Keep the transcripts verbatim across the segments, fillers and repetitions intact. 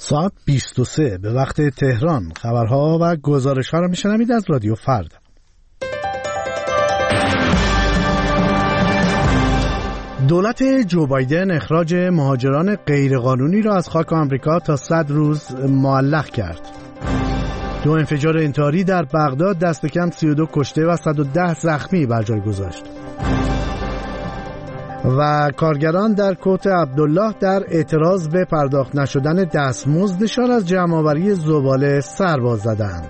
ساعت بیست و سه به وقت تهران. خبرها و گزارش‌ها را میشنوید از رادیو فردا. دولت جو بایدن اخراج مهاجران غیرقانونی را از خاک آمریکا تا صد روز معلق کرد. دو انفجار انتحاری در بغداد دست کم سی و دو کشته و صد و ده زخمی بر جای گذاشت. و کارگران در کوت عبدالله در اعتراض به پرداخت نشدن دستمزدشان از جمع‌آوری زباله سر باز زدند.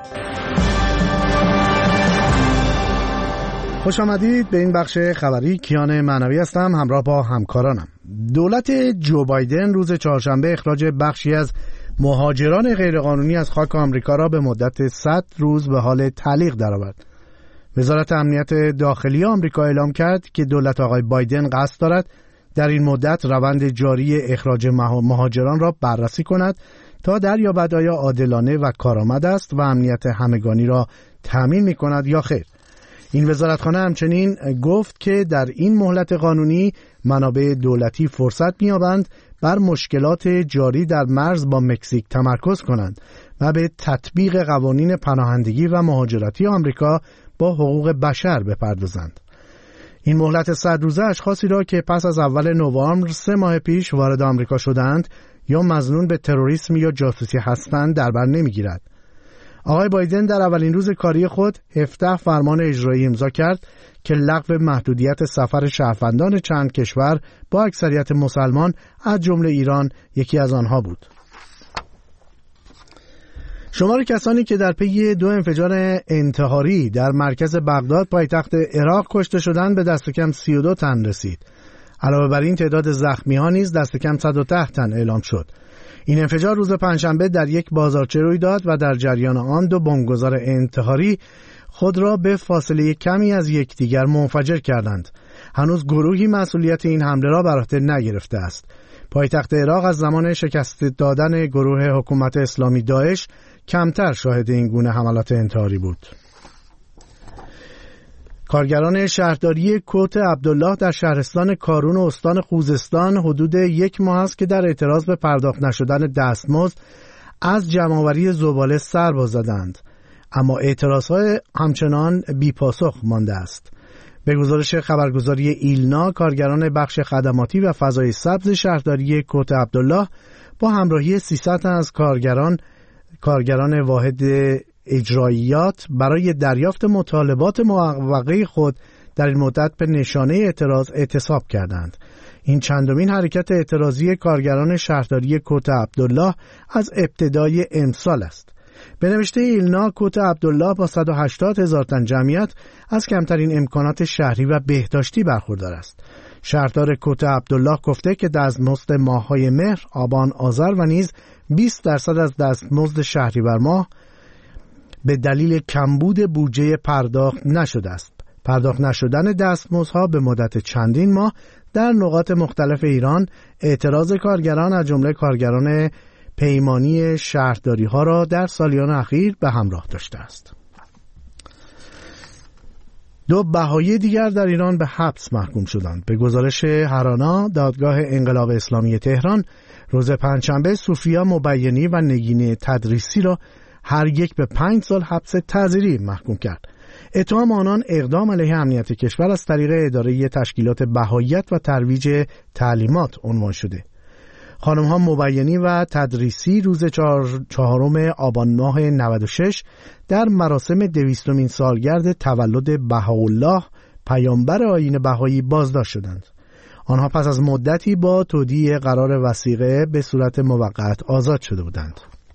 خوش آمدید به این بخش خبری. کیان معنوی هستم همراه با همکارانم. دولت جو بایدن روز چهارشنبه اخراج بخشی از مهاجران غیرقانونی از خاک آمریکا را به مدت صد روز به حال تعلیق درآورد. وزارت امنیت داخلی آمریکا اعلام کرد که دولت آقای بایدن قصد دارد در این مدت روند جاری اخراج مهاجران را بررسی کند تا دریابد آیا عادلانه و کارآمد است و امنیت همگانی را تامین می‌کند یا خیر. این وزارتخانه همچنین گفت که در این مهلت قانونی منابع دولتی فرصت می‌یابند بر مشکلات جاری در مرز با مکزیک تمرکز کنند و به تطبیق قوانین پناهندگی و مهاجرتی آمریکا با حقوق بشر بپردازند. این مهلت صد روزه اشخاصی را که پس از اول نوامبر سه ماه پیش وارد آمریکا شدند یا مظنون به تروریسم یا جاسوسی هستند در بر نمیگیرد. آقای بایدن در اولین روز کاری خود هفده فرمان اجرایی امضا کرد که لغو محدودیت سفر شهروندان چند کشور با اکثریت مسلمان از جمله ایران یکی از آنها بود. شمار کسانی که در پی دو انفجار انتحاری در مرکز بغداد پایتخت عراق کشته شدند به دست کم سی و دو تن رسید. علاوه بر این تعداد زخمی ها نیز دست کم صد و ده تن اعلام شد. این انفجار روز پنجشنبه در یک بازارچه روی داد و در جریان آن دو بمبگذار انتحاری خود را به فاصله کمی از یکدیگر منفجر کردند. هنوز گروهی مسئولیت این حمله را بر عهده نگرفته است. پایتخت عراق از زمان شکست دادن گروه حکومت اسلامی داعش کمتر شاهد این گونه حملات انتحاری بود. کارگران شهرداری کوت عبدالله در شهرستان کارون و استان خوزستان حدود یک ماه است که در اعتراض به پرداخت نشدن دستمزد از جمع‌آوری زباله سر باز زدند، اما اعتراضهای همچنان بی‌پاسخ مانده است. به گزارش خبرگزاری ایلنا، کارگران بخش خدماتی و فضای سبز شهرداری کوت عبدالله با همراهی سیصد تن از کارگران کارگران واحد اجراییات برای دریافت مطالبات موقعه خود در این مدت به نشانه اعتراض اعتصاب کردند. این چندمین حرکت اعتراضی کارگران شهرداری کوت عبدالله از ابتدای امسال است. به نوشته ایلنا، کوت عبدالله با صد و هشتاد هزار تن جمعیت از کمترین امکانات شهری و بهداشتی برخوردار است. شهردار کوت عبدالله گفته که دستمزد ماه‌های مهر، آبان، آذر و نیز بیست درصد از دستمزد شهریور ماه به دلیل کمبود بودجه پرداخت نشده است. پرداخت نشدن دستمزدها به مدت چندین ماه در نقاط مختلف ایران اعتراض کارگران از جمله کارگران پیمانی شهرداری ها را در سالیان اخیر به همراه داشته است. دو بهایی دیگر در ایران به حبس محکوم شدند. به گزارش هرانا، دادگاه انقلاب اسلامی تهران روز پنجشنبه سوفیا مبینی و نگین تدریسی را هر یک به پنج سال حبس تعزیری محکوم کرد. اتهام آنان اقدام علیه امنیت کشور از طریق اداره تشکیلات بهاییت و ترویج تعلیمات عنوان شده. خانم‌ها مبینی و تدریسی روز چهار... چهارم آبان ماه نود و شش در مراسم دویستمین سالگرد تولد بهاءالله پیامبر آیین بهایی بازداشت شدند. آنها پس از مدتی با تودیع قرار وثیقه به صورت موقت آزاد شده بودند.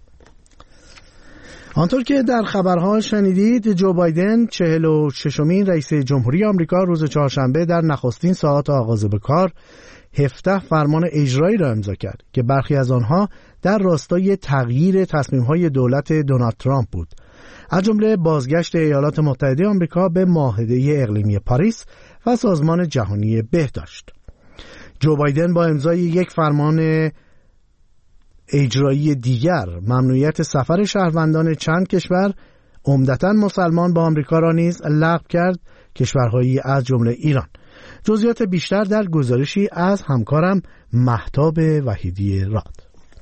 آنطور که در خبرها شنیدید، جو بایدن چهل و ششمین رئیس جمهوری آمریکا روز چهارشنبه در نخستین ساعات آغاز به کار هفده فرمان اجرایی را امضا کرد که برخی از آنها در راستای تغییر تصمیم‌های دولت دونالد ترامپ بود، از جمله بازگشت ایالات متحده آمریکا به معاهده اقلیمی پاریس و سازمان جهانی بهداشت. جو بایدن با امضای یک فرمان اجرایی دیگر ممنوعیت سفر شهروندان چند کشور عمدتاً مسلمان با آمریکا را نیز لغو کرد، کشورهایی از جمله ایران. جزئیات بیشتر در گزارشی از همکارم مهتاب وحیدی راد.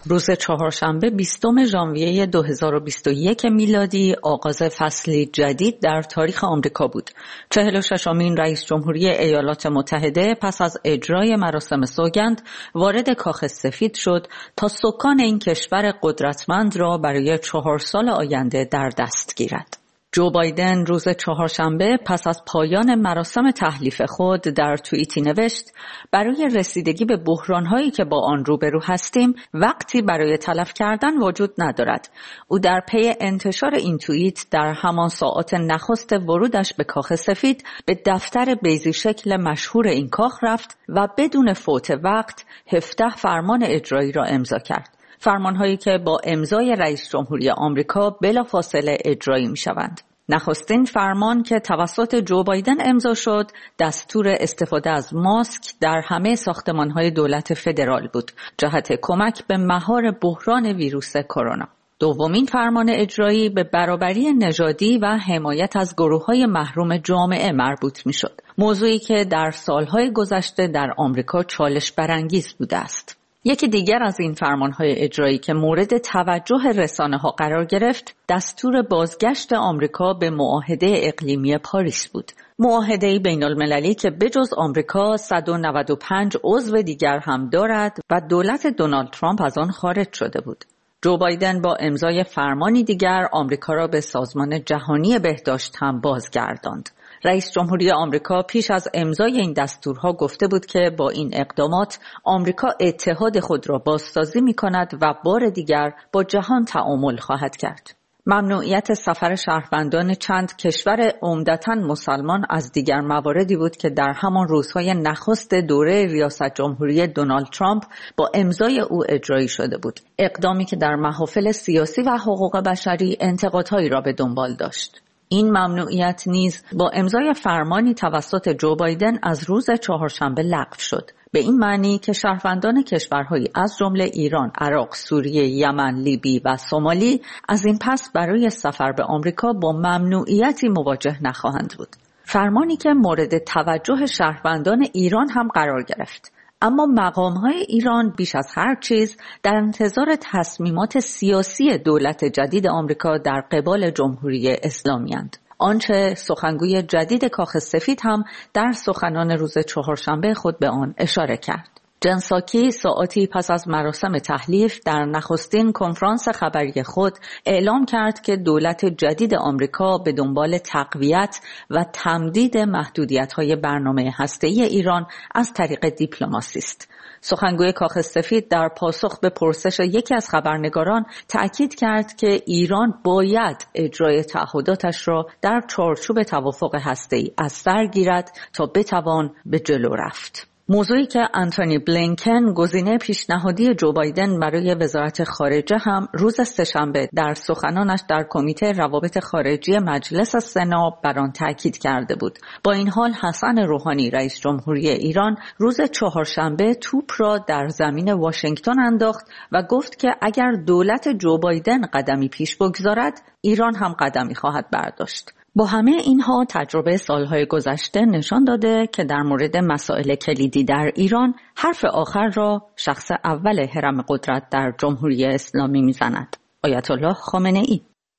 روز چهارشنبه بیستم ژانویه دو هزار و بیست و یک میلادی آغاز فصلی جدید در تاریخ آمریکا بود. چهل و ششمین رئیس جمهوری ایالات متحده پس از اجرای مراسم سوگند وارد کاخ سفید شد تا سکان این کشور قدرتمند را برای چهار سال آینده در دست گیرد. جو بایدن روز چهارشنبه پس از پایان مراسم تحلیف خود در توییتی نوشت: برای رسیدگی به بحران‌هایی که با آن روبرو هستیم وقتی برای تلف کردن وجود ندارد. او در پی انتشار این توییت در همان ساعات نخست ورودش به کاخ سفید به دفتر بیضی شکل مشهور این کاخ رفت و بدون فوت وقت هفده فرمان اجرایی را امضا کرد. فرمان‌هایی که با امضای رئیس جمهوری آمریکا بلافاصله اجرایی می‌شوند. نخستین فرمان که توسط جو بایدن امضا شد، دستور استفاده از ماسک در همه ساختمان‌های دولت فدرال بود، جهت کمک به مهار بحران ویروس کرونا. دومین فرمان اجرایی به برابری نژادی و حمایت از گروه‌های محروم جامعه مربوط می‌شد، موضوعی که در سال‌های گذشته در آمریکا چالش برانگیز بوده است. یکی دیگر از این فرمان‌های اجرایی که مورد توجه رسانه‌ها قرار گرفت، دستور بازگشت آمریکا به معاهده اقلیمی پاریس بود. معاهده بین‌المللی که بجز آمریکا صد و نود و پنج عضو دیگر هم دارد و دولت دونالد ترامپ از آن خارج شده بود. جو بایدن با امضای فرمانی دیگر آمریکا را به سازمان جهانی بهداشت هم بازگرداند. رئیس جمهوری آمریکا پیش از امضای این دستورها گفته بود که با این اقدامات آمریکا اتحاد خود را بازسازی می‌کند و بار دیگر با جهان تعامل خواهد کرد. ممنوعیت سفر شهروندان چند کشور عمدتاً مسلمان از دیگر مواردی بود که در همان روزهای نخست دوره ریاست جمهوری دونالد ترامپ با امضای او اجرایی شده بود. اقدامی که در محافل سیاسی و حقوق بشری انتقادهایی را به دنبال داشت. این ممنوعیت نیز با امضای فرمانی توسط جو بایدن از روز چهارشنبه لغو شد، به این معنی که شهروندان کشورهایی از جمله ایران، عراق، سوریه، یمن، لیبی و سومالی از این پس برای سفر به آمریکا با ممنوعیتی مواجه نخواهند بود. فرمانی که مورد توجه شهروندان ایران هم قرار گرفت. اما مقام‌های ایران بیش از هر چیز در انتظار تصمیمات سیاسی دولت جدید آمریکا در قبال جمهوری اسلامی اند. آنچه سخنگوی جدید کاخ سفید هم در سخنان روز چهارشنبه خود به آن اشاره کرد. جن ساکی ساعاتی پس از مراسم تحلیف در نخستین کنفرانس خبری خود اعلام کرد که دولت جدید آمریکا به دنبال تقویت و تمدید محدودیت‌های برنامه هسته‌ای ایران از طریق دیپلماسی است. سخنگوی کاخ سفید در پاسخ به پرسش یکی از خبرنگاران تأکید کرد که ایران باید اجرای تعهداتش را در چارچوب توافق هسته‌ای از سر گیرد تا بتوان به جلو رفت. موضوعی که آنتونی بلینکن گزینه پیشنهادی جو بایدن برای وزارت خارجه هم روز سه‌شنبه در سخنانش در کمیته روابط خارجی مجلس سنا بر آن تاکید کرده بود. با این حال حسن روحانی رئیس جمهوری ایران روز چهارشنبه توپ را در زمین واشنگتن انداخت و گفت که اگر دولت جو بایدن قدمی پیش بگذارد، ایران هم قدمی خواهد برداشت. با همه اینها تجربه سالهای گذشته نشان داده که در مورد مسائل کلیدی در ایران حرف آخر را شخص اول هرم قدرت در جمهوری اسلامی میزند. آیت الله خامنه ای.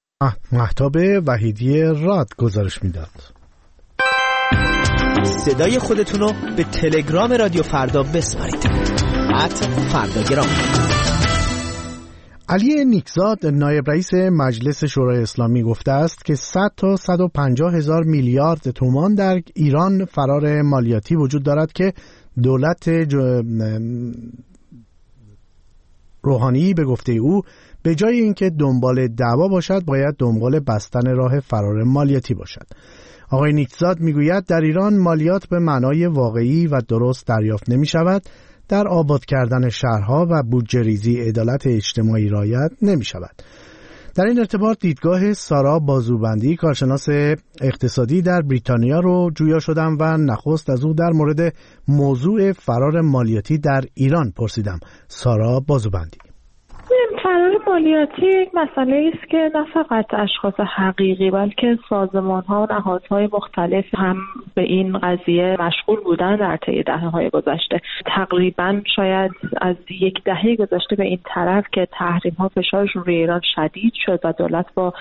مهتاب وحیدی راد گزارش میداد. صدای خودتون رو به تلگرام رادیو فردا بسپارید. ات فرداگرام. علی نیکزاد نایب رئیس مجلس شورای اسلامی گفته است که صد تا صد و پنجاه هزار میلیارد تومان در ایران فرار مالیاتی وجود دارد که دولت روحانی به گفته او به جای اینکه دنبال دعوا باشد باید دنبال بستن راه فرار مالیاتی باشد. آقای نیکزاد میگوید در ایران مالیات به معنای واقعی و درست دریافت نمی شود، در آباد کردن شهرها و بودجه ریزی عدالت اجتماعی رعایت نمی شود. در این ارتباط دیدگاه سارا بازوبندی کارشناس اقتصادی در بریتانیا رو جویا شدم و نخست از او در مورد موضوع فرار مالیاتی در ایران پرسیدم. سارا بازوبندی: فرار مالیاتی یک مسئله است که نه فقط اشخاص حقیقی بلکه سازمان‌ها و نهادهای مختلف هم به این قضیه مشغول بودن در طی دهه‌های گذشته. تقریباً شاید از یک دهه گذشته به این طرف که تحریم‌ها فشارشون روی ایران شدید شد و دولت با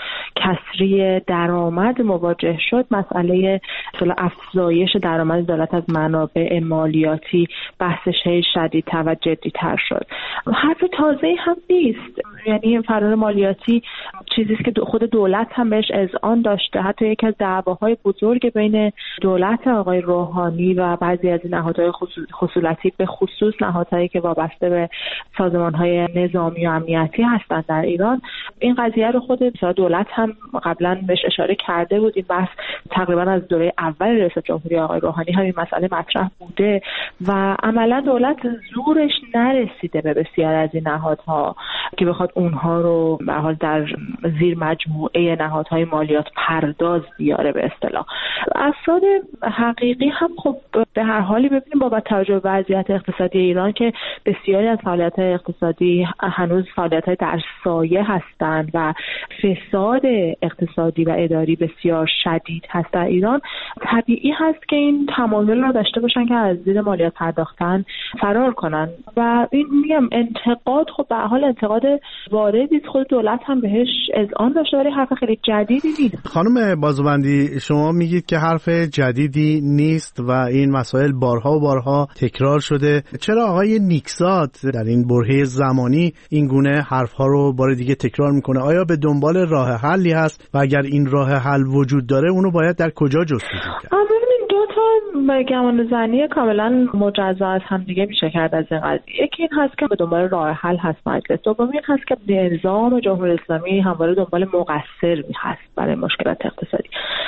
کسری درآمد مواجه شد، مسئله اصلا افزایش درآمد دولت از منابع مالیاتی بحثش هی شدیدتر و جدی‌تر شد. حرف تازه‌ای هم نیست، یعنی فرار مالیاتی چیزی است که خود دولت هم بهش اذعان داشته. حتی یکی از دعواهای بزرگ بین دولت آقای روحانی و بعضی از نهادهای خصوصی به خصوص نهادهایی که وابسته به سازمان‌های نظامی و امنیتی هستند در ایران، این قضیه رو خود دولت هم قبلا بهش اشاره کرده بود. این بحث تقریبا از دوره اول رئیس جمهوری آقای روحانی همین مسئله مطرح بوده و عملا دولت زورش نرسیده به بسیار از این نهادها که بخواد اونها رو به حال در زیر مجموعه نهادهای مالیات پرداز بیاره به اصطلاح. افراد حقیقی هم خب به هر حالی ببینیم با توجه به وضعیت اقتصادی ایران که بسیاری از فعالیت‌های اقتصادی هنوز فعالیت‌های در سایه هستند و فساد اقتصادی و اداری بسیار شدید هست در ایران، طبیعی هست که این تمایل رو داشته باشن که از زیر مالیات پرداختن فرار کنن و این میگم انتقاد خب به هر حال انتقاد واردی خود دولت هم بهش اذعان داشته، ولی حرف خیلی جدیدی نیست. خانم بازوبندی، شما میگید که حرف جدیدی نیست و این مسائل بارها و بارها تکرار شده. چرا آقای نیکزاد در این برهه زمانی این گونه حرفها رو بار دیگه تکرار میکنه؟ آیا به دنبال راه حلی هست و اگر این راه حل وجود داره اونو باید در کجا جستجو کرد؟ دو تا گمانه‌زنی کاملا مجزا از هم دیگه میشه کرد از این قضیه. یکی این هست که به دنبال راه حل هست مجلس، دومی این هست که نظام جمهوری اسلامی همواره دنبال مقصر هست برای مشکلات اقتصادی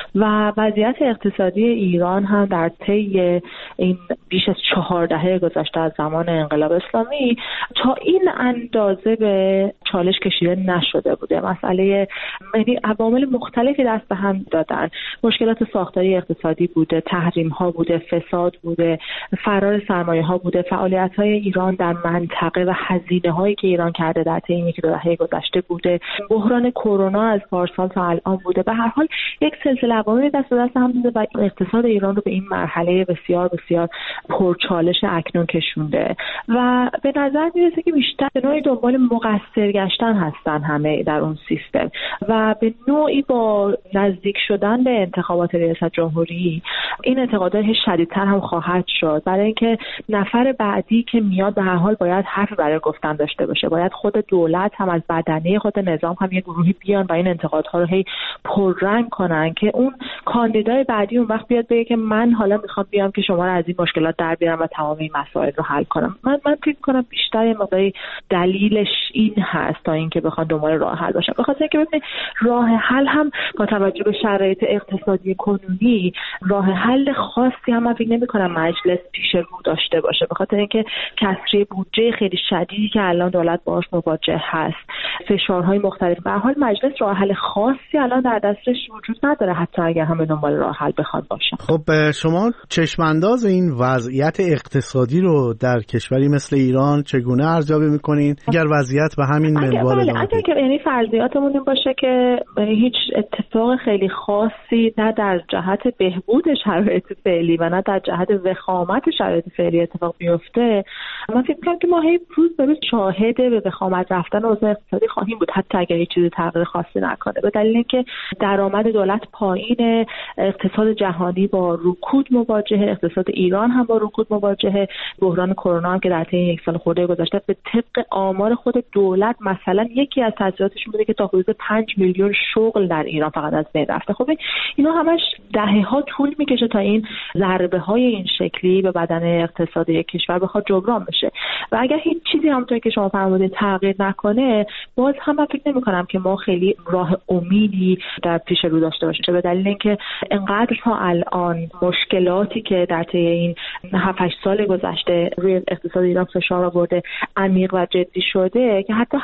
و وضعیت اقتصادی ایران هم در طی این بیش از چهار دهه گذشته از زمان انقلاب اسلامی تا این اندازه به چالش کشیده نشده بوده. مسئله یعنی عوامل مختلفی دست به هم دادن، مشکلات ساختاری اقتصادی بوده، تحریم ها بوده، فساد بوده، فرار سرمایه ها بوده، فعالیت های ایران در منطقه و هزینه هایی که ایران کرده در طی این یک دو دهه گذشته بوده، بحران کرونا از پارسال تا الان بوده. به هر حال یک سلسله عوامل دست به دست هم بوده و اقتصاد ایران رو به این مرحله بسیار بسیار پرچالش اکنون کشونده و به نظر میرسه که بیشتر به نوعی دنبال مقصر گشتن هستن همه در اون سیستم و به نوعی با نزدیک شدن به انتخابات ریاست جمهوری این انتقادات شدیدتر هم خواهد شد، برای اینکه نفر بعدی که میاد به هر حال باید حرف برای گفتن داشته باشه. باید خود دولت هم از بدنه خود نظام هم یه گروهی بیان و این انتقادها رو هی پررنگ کنن که اون کاندیدای بعدی اون وقت بیاد بگه که من حالا میخوام بیام که شما رو از این مشکلات در بیارم و تمام این مسائل رو حل کنم. من من فکر کنم بیشتر یه موقعی دلیلش این هست تا اینکه بخوان دنبال راه حل باشن. بخاطر اینکه ببینید راه حل هم با توجه به شرایط اقتصادی کنونی راه حل خاصی هم من فکر نمی‌کنم مجلس پیش رو داشته باشه، به خاطر اینکه کسری بودجه خیلی شدیدی که الان دولت باهاش مواجه هست، فشارهای مختلف، به هر حال مجلس راه حل خاصی الان در دستش وجود نداره حتی اگر هم به دنبال راه حل بخواد باشه. خب شما چشمانداز این وضعیت اقتصادی رو در کشوری مثل ایران چگونه ارزیابی می‌کنین اگر وضعیت به همین منوال ادامه اگر که یعنی فرضیاتمون این باشه که هیچ اتفاق خیلی خاصی نه در جهت بهبود شرایط فعلی و نه در جهت وخامت شرایط فعلی اتفاق بیفته، من فکر می‌کنم که ما هی روز به روز شاهد به وخامت رفتن اوضاع اقتصادی خواهیم بود حتی اگر هیچ چیزی تغییر خاصی نکنه، به دلیل اینکه درآمد دولت پایین، اقتصاد جهانی با رکود مواجهه، اقتصاد ایران هم با رکود مواجهه، بحران کرونا هم که در طی یک سال خورده گذشته به طبق آمار خود دولت مثلا یکی از تاثیراتش بوده که تا حدود پنج میلیون شغل در ایران فقط از بین رفته. خب اینا همش دهه‌ها طول میکشه تا این ضربه های این شکلی به بدن اقتصاد یک کشور بخواد جبران بشه و اگر هیچ چیزی همونطور که شما فرمودین تغییر نکنه، باز هم من فکر نمی‌کنم که ما خیلی راه امیدی در پیش رو داشته باشیم، به دلیل اینکه انقدر تا الان مشکلاتی که در طی این هفت هشت سال گذشته روی اقتصاد ایران فشار آورده عمیق و جدی شده که حتی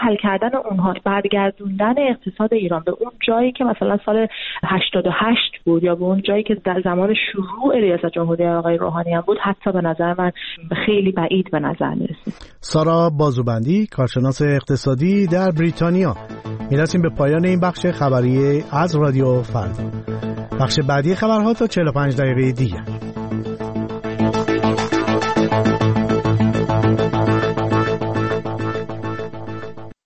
حل کردن اونها، برگردوندن اقتصاد ایران به اون جایی که مثلا سال هشتاد و هشت بود یا به اون جایی که در زمان شروع ریاست جمهوری آقای روحانی هم بود، حتی به نظر من خیلی بعید به نظر میرسید. سارا بازوبندی، کارشناس اقتصادی در بریتانیا. میرسیم به پایان این بخش خبری از رادیو فردا. بخش بعدی خبرها تا چهل و پنج دقیقه دیگه.